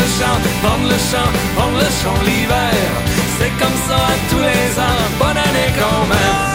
vendre le champ l'hiver. C'est comme ça tous les ans, bonne année quand même.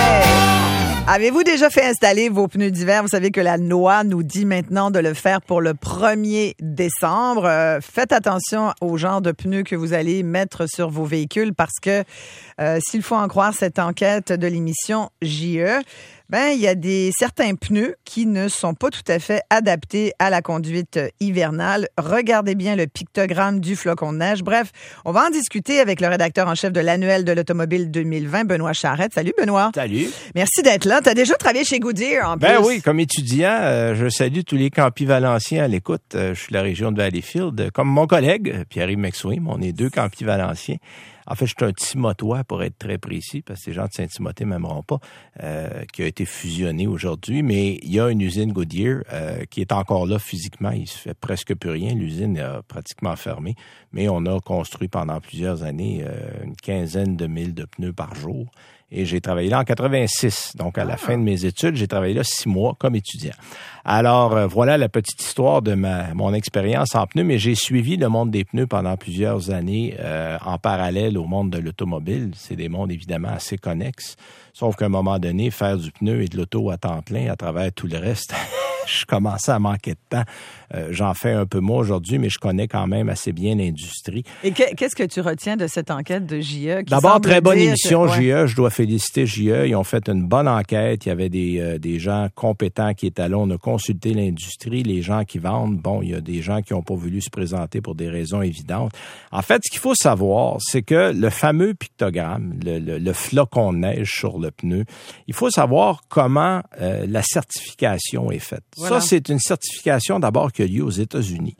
Avez-vous déjà fait installer vos pneus d'hiver? Vous savez que la loi nous dit maintenant de le faire pour le 1er décembre. Faites attention au genre de pneus que vous allez mettre sur vos véhicules parce que s'il faut en croire cette enquête de l'émission JE, il y a certains pneus qui ne sont pas tout à fait adaptés à la conduite hivernale. Regardez bien le pictogramme du flocon de neige. Bref, on va en discuter avec le rédacteur en chef de l'annuel de l'automobile 2020, Benoît Charette. Salut Benoît. Salut. Merci d'être là. Tu as déjà travaillé chez Goodyear en plus. Ben oui, comme étudiant, je salue tous les campis valenciens à l'écoute. Je suis de la région de Valleyfield. Comme mon collègue, Pierre-Yves McSween, on est 2 campis valenciens. En fait, je suis un Timotois, pour être très précis, parce que ces gens de Saint-Timothée ne m'aimeront pas, qui a été fusionné aujourd'hui. Mais il y a une usine Goodyear qui est encore là physiquement. Il se fait presque plus rien. L'usine a pratiquement fermé. Mais on a construit pendant plusieurs années une quinzaine de mille de pneus par jour. Et j'ai travaillé là en 86. Donc, à la fin de mes études, j'ai travaillé là 6 mois comme étudiant. Alors, voilà la petite histoire de mon expérience en pneus, mais j'ai suivi le monde des pneus pendant plusieurs années en parallèle au monde de l'automobile. C'est des mondes évidemment assez connexes. Sauf qu'à un moment donné, faire du pneu et de l'auto à temps plein à travers tout le reste, je commençais à manquer de temps. J'en fais un peu moins aujourd'hui, mais je connais quand même assez bien l'industrie. Et qu'est-ce que tu retiens de cette enquête de JE? D'abord, très bonne émission, JE. Je dois féliciter JE. Ils ont fait une bonne enquête. Il y avait des gens compétents qui étaient là. On a consulté l'industrie, les gens qui vendent. Bon, il y a des gens qui n'ont pas voulu se présenter pour des raisons évidentes. En fait, ce qu'il faut savoir, c'est que le fameux pictogramme, le flocon de neige sur le pneu, il faut savoir comment la certification est faite. Voilà. Ça, c'est une certification d'abord qui a lieu aux États-Unis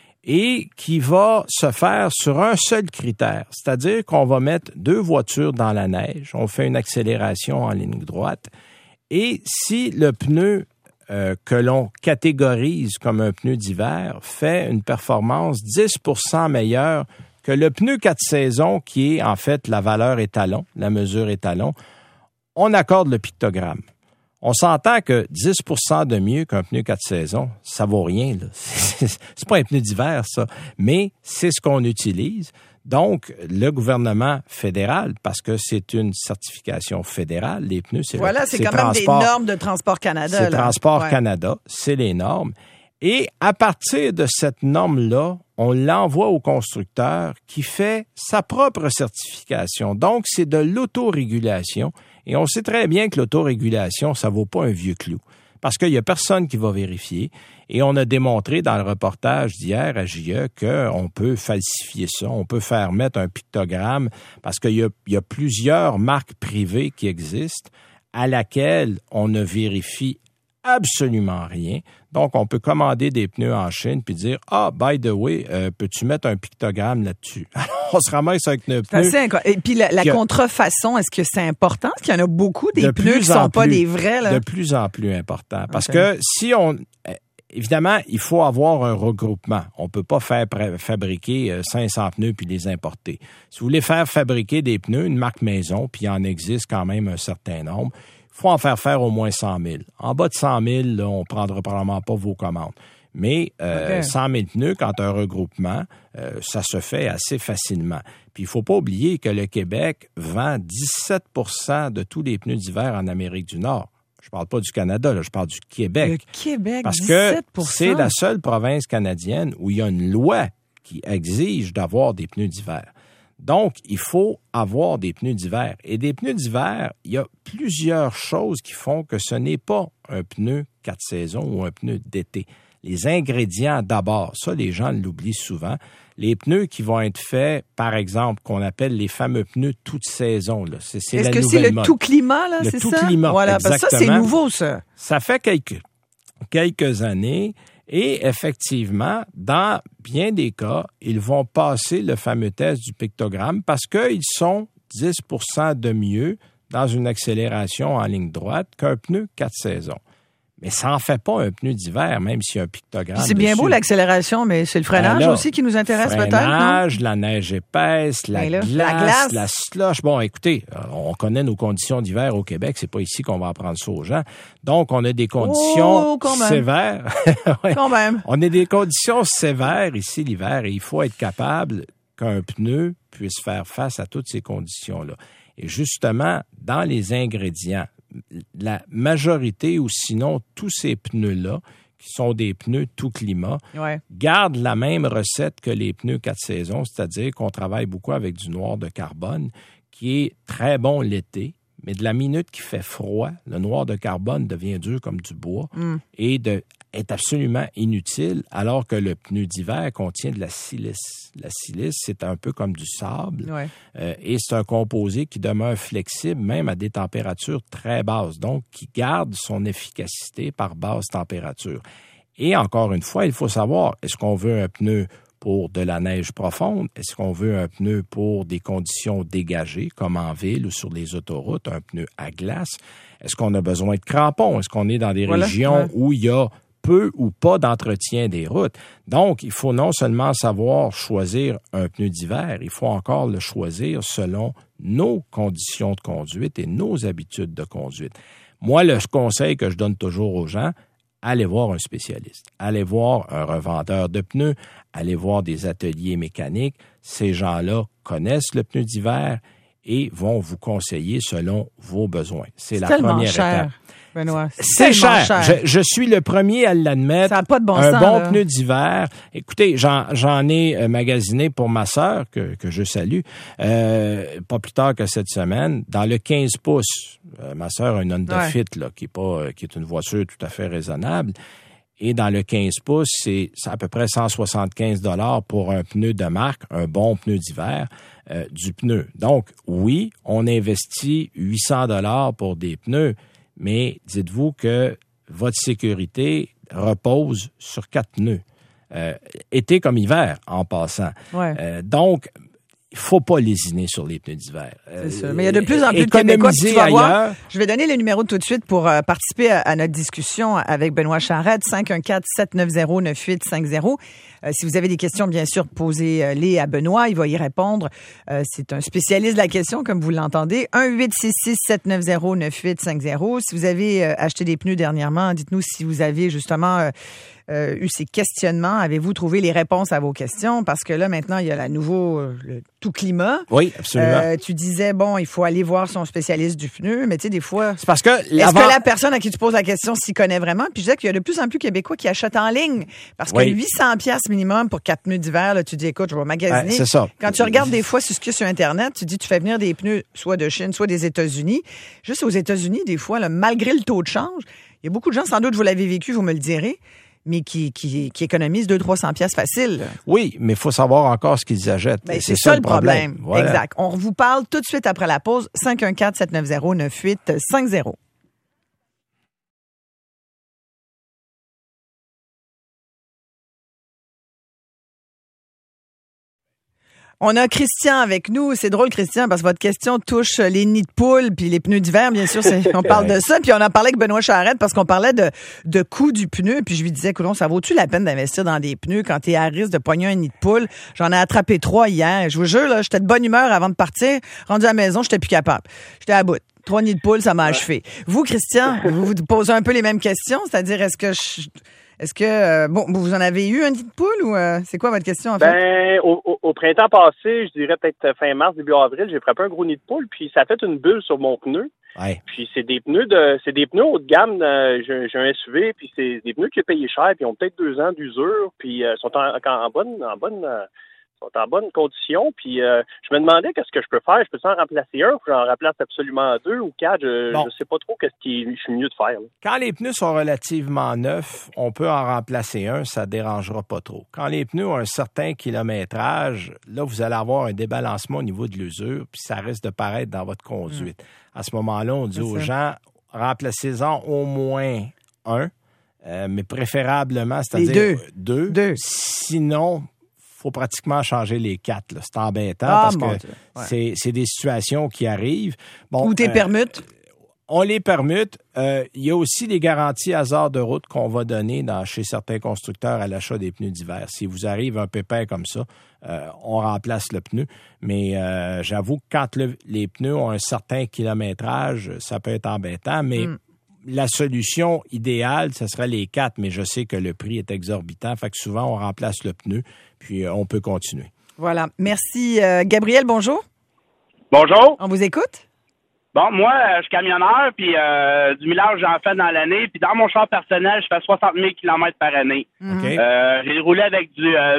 et qui va se faire sur un seul critère, c'est-à-dire qu'on va mettre 2 voitures dans la neige, on fait une accélération en ligne droite et si le pneu que l'on catégorise comme un pneu d'hiver fait une performance 10% meilleure que le pneu 4 saisons qui est en fait la valeur étalon, la mesure étalon, on accorde le pictogramme. On s'entend que 10% de mieux qu'un pneu 4 saisons, ça vaut rien, là. C'est pas un pneu d'hiver, ça. Mais c'est ce qu'on utilise. Donc, le gouvernement fédéral, parce que c'est une certification fédérale, les pneus, c'est quand même des normes de Transport Canada. C'est Transport Canada, c'est les normes. Et à partir de cette norme-là, on l'envoie au constructeur qui fait sa propre certification. Donc, c'est de l'autorégulation. Et on sait très bien que l'autorégulation, ça vaut pas un vieux clou. Parce qu'il y a personne qui va vérifier. Et on a démontré dans le reportage d'hier à JE qu'on peut falsifier ça. On peut faire mettre un pictogramme parce qu'il y a plusieurs marques privées qui existent à laquelle on ne vérifie absolument rien. Donc, on peut commander des pneus en Chine puis dire « Ah, by the way, peux-tu mettre un pictogramme là-dessus? » Alors, on se ramasse avec nos pneus. Et puis, la contrefaçon, est-ce que c'est important? Est-ce qu'il y en a beaucoup des pneus qui ne sont pas des vrais? Là? De plus en plus important. Parce que si on... Évidemment, il faut avoir un regroupement. On ne peut pas faire fabriquer 500 pneus puis les importer. Si vous voulez faire fabriquer des pneus, une marque maison, puis il en existe quand même un certain nombre, il faut en faire au moins 100 000. En bas de 100 000, là, on ne prendra probablement pas vos commandes. Mais 100 000 pneus, quand un regroupement, ça se fait assez facilement. Puis il ne faut pas oublier que le Québec vend 17% de tous les pneus d'hiver en Amérique du Nord. Je parle pas du Canada, là, je parle du Québec. Le Québec, parce 17%. Que c'est la seule province canadienne où il y a une loi qui exige d'avoir des pneus d'hiver. Donc, il faut avoir des pneus d'hiver. Et des pneus d'hiver, il y a plusieurs choses qui font que ce n'est pas un pneu 4 saisons ou un pneu d'été. Les ingrédients d'abord, ça, les gens l'oublient souvent. Les pneus qui vont être faits, par exemple, qu'on appelle les fameux pneus toute saison. Là. C'est Est-ce la que nouvelle c'est le mode. tout climat, là, le c'est tout ça? Climat, voilà, exactement. parce que ça, c'est nouveau, ça. Ça fait quelques années. Et effectivement, dans bien des cas, ils vont passer le fameux test du pictogramme parce qu'ils sont 10% de mieux dans une accélération en ligne droite qu'un pneu 4 saisons. Mais ça n'en fait pas un pneu d'hiver, même s'il y a un pictogramme. C'est bien beau l'accélération, mais c'est le freinage aussi qui nous intéresse peut-être, non? Le freinage, la neige épaisse, la glace, la slush. Bon, écoutez, on connaît nos conditions d'hiver au Québec. C'est pas ici qu'on va apprendre ça aux gens. Donc, on a des conditions sévères. Ouais. Quand même. On a des conditions sévères ici l'hiver et il faut être capable qu'un pneu puisse faire face à toutes ces conditions-là. Et justement, dans les ingrédients, la majorité ou sinon tous ces pneus-là, qui sont des pneus tout climat, gardent la même recette que les pneus 4 saisons, c'est-à-dire qu'on travaille beaucoup avec du noir de carbone qui est très bon l'été, mais de la minute qu'il fait froid, le noir de carbone devient dur comme du bois et est absolument inutile, alors que le pneu d'hiver contient de la silice. La silice, c'est un peu comme du sable et c'est un composé qui demeure flexible même à des températures très basses, donc qui garde son efficacité par basse température. Et encore une fois, il faut savoir, est-ce qu'on veut un pneu pour de la neige profonde? Est-ce qu'on veut un pneu pour des conditions dégagées, comme en ville ou sur les autoroutes, un pneu à glace? Est-ce qu'on a besoin de crampons? Est-ce qu'on est dans des régions où il y a peu ou pas d'entretien des routes? Donc, il faut non seulement savoir choisir un pneu d'hiver, il faut encore le choisir selon nos conditions de conduite et nos habitudes de conduite. Moi, le conseil que je donne toujours aux gens, allez voir un spécialiste, allez voir un revendeur de pneus, allez voir des ateliers mécaniques. Ces gens-là connaissent le pneu d'hiver et vont vous conseiller selon vos besoins. C'est la première étape. Benoît, c'est cher. Je suis le premier à l'admettre. Ça n'a pas de bon sens. Un bon là. pneu d'hiver. Écoutez, j'en ai magasiné pour ma sœur, que je salue, pas plus tard que cette semaine, dans le 15 pouces. Ma sœur a une Honda Fit, là, qui est une voiture tout à fait raisonnable. Et dans le 15 pouces, c'est à peu près 175 $ pour un pneu de marque, un bon pneu d'hiver, du pneu. Donc, oui, on investit 800 $ pour des pneus, mais dites-vous que votre sécurité repose sur 4 pneus, été comme hiver, en passant. Donc, il ne faut pas lésiner sur les pneus d'hiver. C'est ça. Mais il y a de plus en plus de Québécois qui vont voir. Je vais donner les numéros tout de suite pour participer à notre discussion avec Benoît Charette, 514-790-9850. Si vous avez des questions, bien sûr, posez-les à Benoît. Il va y répondre. C'est un spécialiste de la question, comme vous l'entendez. 1-866-790-9850. Si vous avez acheté des pneus dernièrement, dites-nous si vous avez justement eu ces questionnements. Avez-vous trouvé les réponses à vos questions? Parce que là, maintenant, il y a le tout climat. Oui, absolument. Tu disais, bon, il faut aller voir son spécialiste du pneu, mais tu sais, des fois... C'est parce que... Est-ce que la personne à qui tu poses la question s'y connaît vraiment? Puis je disais qu'il y a de plus en plus Québécois qui achètent en ligne. Parce que 800 $ minimum pour 4 pneus d'hiver, là, tu dis, écoute, je vais magasiner. C'est ça. Quand tu regardes des fois sur Internet, tu dis, tu fais venir des pneus soit de Chine, soit des États-Unis. Juste aux États-Unis, des fois, là, malgré le taux de change, il y a beaucoup de gens, sans doute, vous l'avez vécu, vous me le direz, mais qui économisent 200-300 $ facile. Oui, mais il faut savoir encore ce qu'ils achètent. Ben, c'est ça le problème. Voilà. Exact. On vous parle tout de suite après la pause. 514-790-9850. On a Christian avec nous. C'est drôle, Christian, parce que votre question touche les nids de poules puis les pneus d'hiver, bien sûr. On parle de ça. Puis on a parlé avec Benoît Charette parce qu'on parlait de coût du pneu. Puis je lui disais, coudonc, ça vaut-tu la peine d'investir dans des pneus quand t'es à risque de pogner un nid de poule? J'en ai attrapé 3 hier. Je vous jure, là, j'étais de bonne humeur avant de partir. Rendu à la maison, j'étais plus capable. J'étais à bout. 3 nids de poule, ça m'a achevé. Vous, Christian, vous posez un peu les mêmes questions, c'est-à-dire est-ce que vous en avez eu un nid de poule ou c'est quoi votre question en fait? Ben, au printemps passé, je dirais peut-être fin mars, début avril, j'ai frappé un gros nid de poule, puis ça a fait une bulle sur mon pneu. Ouais. Puis c'est des pneus haut de gamme. J'ai un SUV, puis c'est des pneus que j'ai payé cher, puis ils ont peut-être 2 ans d'usure, puis sont en bonne condition. Puis je me demandais qu'est-ce que je peux faire. Je peux en remplacer un ou j'en remplace absolument 2 ou 4. Je sais pas trop qu'est-ce qui est mieux de faire. Là. Quand les pneus sont relativement neufs, on peut en remplacer un, ça ne dérangera pas trop. Quand les pneus ont un certain kilométrage, là, vous allez avoir un débalancement au niveau de l'usure, puis ça risque de paraître dans votre conduite. À ce moment-là, on dit aux gens, remplacez-en au moins un, mais préférablement, c'est-à-dire deux. Sinon, faut pratiquement changer les 4. Là. C'est embêtant parce que c'est des situations qui arrivent. Bon, ou t'es permutes. On les permute. Il y a aussi des garanties hasard de route qu'on va donner chez certains constructeurs à l'achat des pneus d'hiver. Si vous arrive un pépin comme ça, on remplace le pneu. Mais j'avoue que quand les pneus ont un certain kilométrage, ça peut être embêtant. Mais la solution idéale, ce serait les 4. Mais je sais que le prix est exorbitant. Fait que souvent, on remplace le pneu, puis on peut continuer. Voilà. Merci. Gabriel, bonjour. Bonjour. On vous écoute? Bon, moi, je suis camionneur, puis du millage, j'en fais dans l'année. Puis dans mon char personnel, je fais 60 000 km par année. Okay. J'ai roulé avec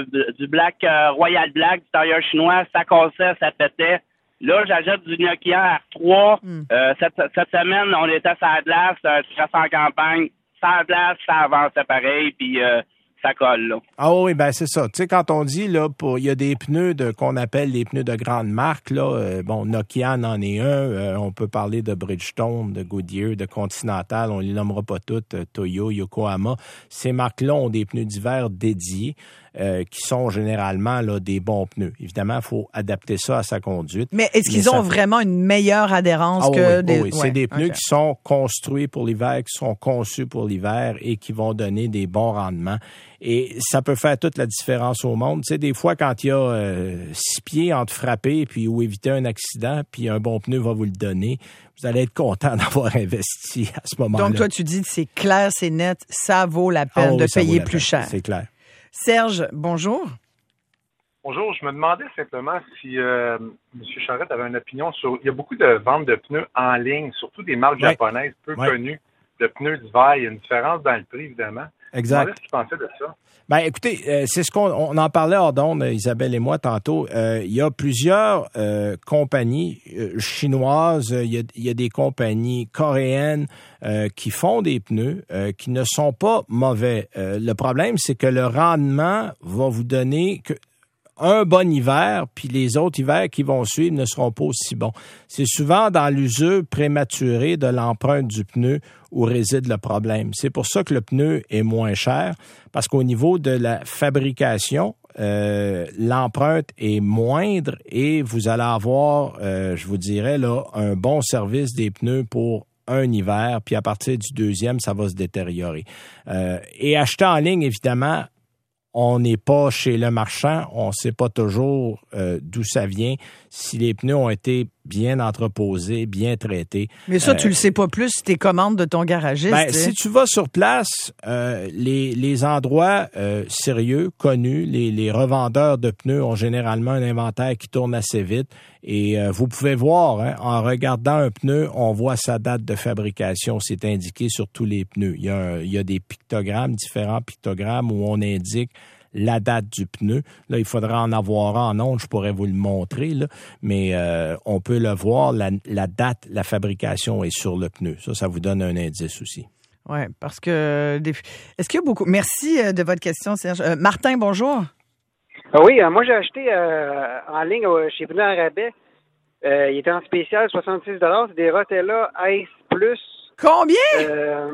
du Black, Royal Black, du tailleur chinois. Ça cassait, ça pétait. Là, j'achète du Nokia R3. Cette semaine, on était sur la glace, je reste en campagne. Sans la glace, ça avançait pareil, puis ça colle, là. Ah oui, ben c'est ça. Tu sais, quand on dit, là, il y a des pneus qu'on appelle les pneus de grande marque, là, Nokia en est un, on peut parler de Bridgestone, de Goodyear, de Continental, on les nommera pas toutes, Toyo, Yokohama. Ces marques-là ont des pneus d'hiver dédiés, qui sont généralement là des bons pneus. Évidemment, il faut adapter ça à sa conduite. Mais est-ce qu'ils ont vraiment une meilleure adhérence que des... Oui, c'est des pneus qui sont construits pour l'hiver, qui sont conçus pour l'hiver et qui vont donner des bons rendements. Et ça peut faire toute la différence au monde. Tu sais, des fois, quand il y a 6 pieds entre frapper puis ou éviter un accident, puis un bon pneu va vous le donner, vous allez être content d'avoir investi à ce moment-là. Donc, toi, tu dis que c'est clair, c'est net, ça vaut la peine de payer plus cher. C'est clair. Serge, bonjour. Bonjour, je me demandais simplement si M. Charette avait une opinion sur... Il y a beaucoup de ventes de pneus en ligne, surtout des marques japonaises peu connues de pneus d'hiver. Il y a une différence dans le prix, évidemment. Exact. Je me demandais ce que tu pensais de ça. Ben, écoutez, c'est ce qu'on en parlait hors d'onde, Isabelle et moi, tantôt. Il y a plusieurs compagnies chinoises, il y a des compagnies coréennes qui font des pneus qui ne sont pas mauvais. Le problème, c'est que le rendement va vous donner un bon hiver, puis les autres hivers qui vont suivre ne seront pas aussi bons. C'est souvent dans l'usure prématurée de l'empreinte du pneu où réside le problème. C'est pour ça que le pneu est moins cher, parce qu'au niveau de la fabrication, l'empreinte est moindre et vous allez avoir, je vous dirais, là, un bon service des pneus pour un hiver, puis à partir du deuxième, ça va se détériorer. Et acheter en ligne, évidemment, on n'est pas chez le marchand, on ne sait pas toujours d'où ça vient, si les pneus ont été bien entreposés, bien traités. Mais ça, tu le sais pas plus si tu commandes de ton garagiste. Ben, si tu vas sur place, les endroits sérieux, connus, les revendeurs de pneus ont généralement un inventaire qui tourne assez vite. Et vous pouvez voir, en regardant un pneu, on voit sa date de fabrication. C'est indiqué sur tous les pneus. Il y a des pictogrammes, différents pictogrammes où on indique la date du pneu. Là, il faudra en avoir en ondes, je pourrais vous le montrer, là, mais on peut le voir, la date, la fabrication est sur le pneu. Ça vous donne un indice aussi. Oui, parce que... Est-ce qu'il y a beaucoup... Merci de votre question, Serge. Martin, bonjour. Oui, moi j'ai acheté en ligne chez Pneus à rabais. Il était en spécial, 66 $. C'est des Rotella Ice Plus. Combien?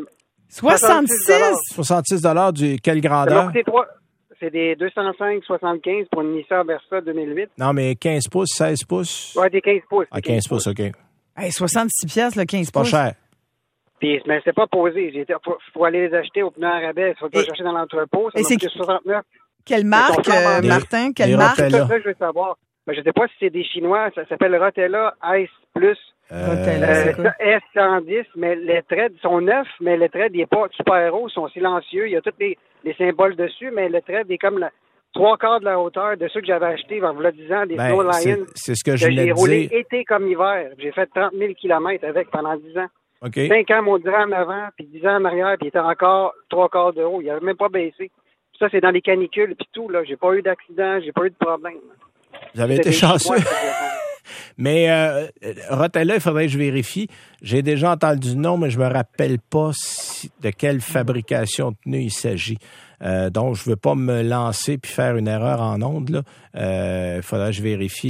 66? 66 $, quelle grandeur? C'est des 205-75 pour une Nissan Versa 2008. Non, mais 15 pouces, 16 pouces? Oui, des 15 pouces. Ah, 15 pouces, OK. Hey, 66 piastres, le 15 pouces. Pas cher. Puis, mais c'est pas posé. Faut aller les acheter au Pneu à rabais. Il faut pas chercher dans l'entrepôt. Ça m'a coûté 69. Quelle marque, Martin? Quelle marque? C'est ça que je veux savoir. Mais je ne sais pas si c'est des Chinois. Ça s'appelle Rotella Ice Plus. Rotella, S110, mais les traits sont neufs, mais le trait n'est pas super haut, ils sont silencieux. Il y a tous les symboles dessus, mais le trait est comme 3/4 de la hauteur de ceux que j'avais achetés il y a 10 ans, des Snow Lion. C'est ce que je voulais dire. J'ai roulé été comme hiver. J'ai fait 30 000 km avec pendant 10 ans. Okay. 5 ans mon durant en avant, puis 10 ans en arrière, puis il était encore 3/4 de haut. Il n'avait même pas baissé. Ça, c'est dans les canicules, puis tout. Là, j'ai pas eu d'accident, j'ai pas eu de problème. Vous avez été chanceux. Mais Rotella, il faudrait que je vérifie. J'ai déjà entendu le nom, mais je me rappelle pas de quelle fabrication de pneus il s'agit. Donc, je veux pas me lancer puis faire une erreur en ondes. Il faudrait que je vérifie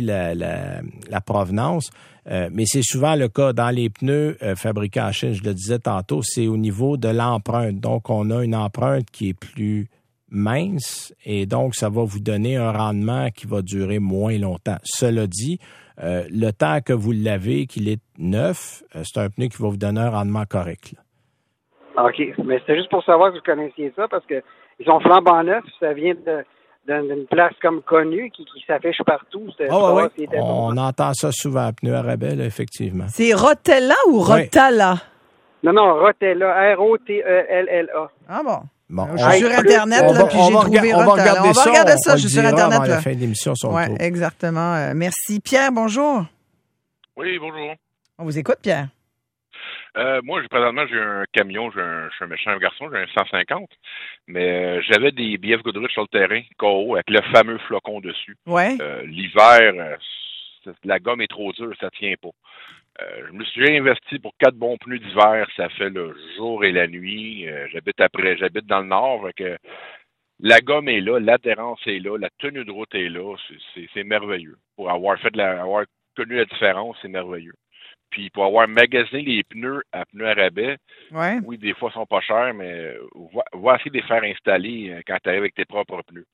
la provenance. Mais c'est souvent le cas dans les pneus fabriqués en Chine, je le disais tantôt, c'est au niveau de l'empreinte. Donc, on a une empreinte qui est plus minces et donc ça va vous donner un rendement qui va durer moins longtemps. Cela dit, le temps que vous l'avez, qu'il est neuf, c'est un pneu qui va vous donner un rendement correct, là. OK. Mais c'était juste pour savoir que vous connaissiez ça parce que ils sont flambant neufs. Ça vient d'une place comme connue qui s'affiche partout. Oui. On entend ça souvent, pneu à rabais, là, effectivement. C'est Rotella ou Rotala? Non, Rotella. Rotella. Ah bon? Bon, je suis sur Internet, puis j'ai trouvé Rotella. On va regarder ça, je suis sur Internet. À la fin de l'émission, oui, exactement. Merci. Pierre, bonjour. Oui, bonjour. On vous écoute, Pierre. Moi, présentement, j'ai un camion, je suis un méchant garçon, j'ai un 150, mais j'avais des BF Goodrich sur le terrain, KO, avec le fameux flocon dessus. Ouais. L'hiver, la gomme est trop dure, ça tient pas. Je me suis investi pour 4 bons pneus d'hiver, ça fait le jour et la nuit. J'habite dans le nord, donc la gomme est là, l'adhérence est là, la tenue de route est là, c'est merveilleux. Pour avoir connu la différence, c'est merveilleux. Puis pour avoir magasiné les pneus à rabais, oui, des fois ils sont pas chers, mais va essayer de les faire installer quand tu arrives avec tes propres pneus.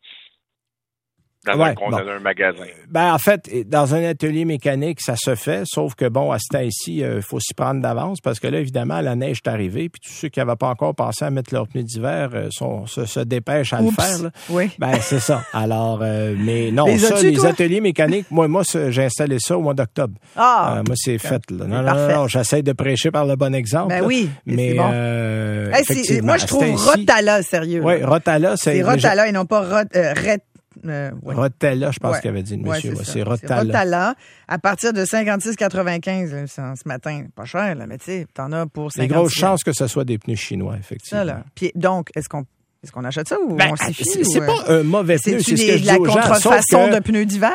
Dans un magasin. En fait, dans un atelier mécanique, ça se fait, sauf que à ce temps-ci, il faut s'y prendre d'avance parce que là, évidemment, la neige est arrivée, puis tous ceux qui n'avaient pas encore pensé à mettre leurs pneus d'hiver se dépêchent à le faire. Là. Oui. C'est ça. Alors, mais non, les ateliers mécaniques, moi, j'ai installé ça au mois d'octobre. Moi, c'est fait. Là. Non, j'essaie de prêcher par le bon exemple. Oui, mais bon. Moi, je trouve Rotala, sérieux. Oui, Rotala, c'est Rotala et non pas Rotella, je pense qu'il avait dit le monsieur. C'est Rotala. Rotala, à partir de 56,95 ce matin. Pas cher, là, mais tu sais, t'en as pour 50. Il y a grosses chances que ce soit des pneus chinois, effectivement. Ça, là. Puis donc, est-ce qu'on achète ça ou on s'y fie? C'est pas un mauvais pneu, c'est ce que je dis aux gens. C'est la contrefaçon de pneus d'hiver?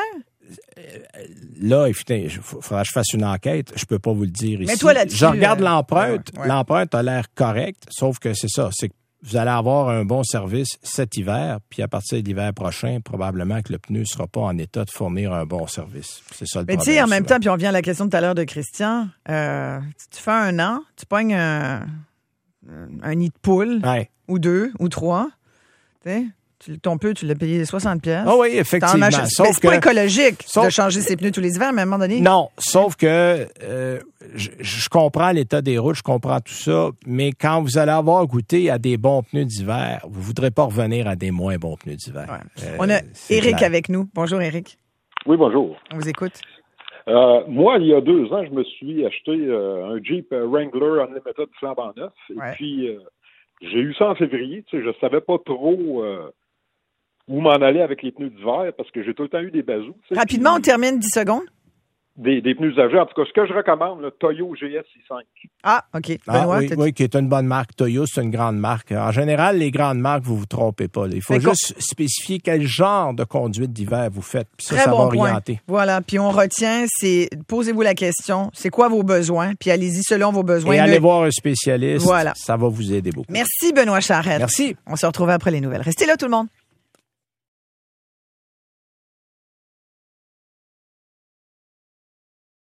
Là, écoutez, il faudra que je fasse une enquête. Je peux pas vous le dire ici. Mais toi, là-dessus, je regarde l'empreinte. L'empreinte a l'air correcte, sauf que c'est ça. C'est que vous allez avoir un bon service cet hiver, puis à partir de l'hiver prochain, probablement que le pneu ne sera pas en état de fournir un bon service. C'est ça le problème. Mais tu sais, en même temps, puis on revient à la question de tout à l'heure de Christian, tu fais un an, tu pognes un nid de poule, ou 2, ou 3, tu sais. Ton pneu, tu l'as payé 60$. Ah oui, effectivement. C'est pas écologique de changer ses pneus tous les hivers, mais à un moment donné. Non, sauf que je comprends l'état des routes, je comprends tout ça, mais quand vous allez avoir goûté à des bons pneus d'hiver, vous ne voudrez pas revenir à des moins bons pneus d'hiver. Ouais. On a Éric avec nous. Bonjour, Éric. Oui, bonjour. On vous écoute. Moi, il y a 2 ans, je me suis acheté un Jeep Wrangler Unlimited flambant neuf. Et puis, j'ai eu ça en février. Tu sais, je savais pas trop où m'en aller avec les pneus d'hiver parce que j'ai tout le temps eu des bazous. Rapidement, on termine 10 secondes. Des pneus usagés. En tout cas, ce que je recommande, le Toyo GS65. Ah, OK. Benoît, oui, qui est une bonne marque. Toyo, c'est une grande marque. En général, les grandes marques, vous vous trompez pas. Là. Il faut juste spécifier quel genre de conduite d'hiver vous faites. Puis ça va orienter. Voilà. Puis on retient, posez-vous la question, c'est quoi vos besoins? Puis allez-y selon vos besoins. Et allez voir un spécialiste. Voilà. Ça va vous aider beaucoup. Merci, Benoît Charette. Merci. On se retrouve après les nouvelles. Restez là, tout le monde.